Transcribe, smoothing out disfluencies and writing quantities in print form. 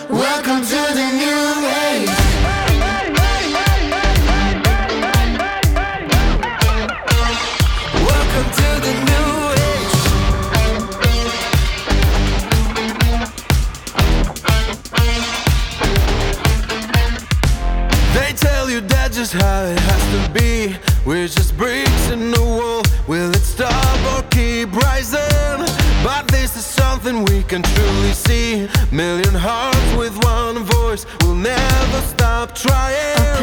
Welcome to the new age. Welcome to the new age. They tell you that's just how it has to be. We're just bricks in the wall. Will it stop or keep rising? But this is something we can truly see. Million hearts with one voice. We'll never stop trying.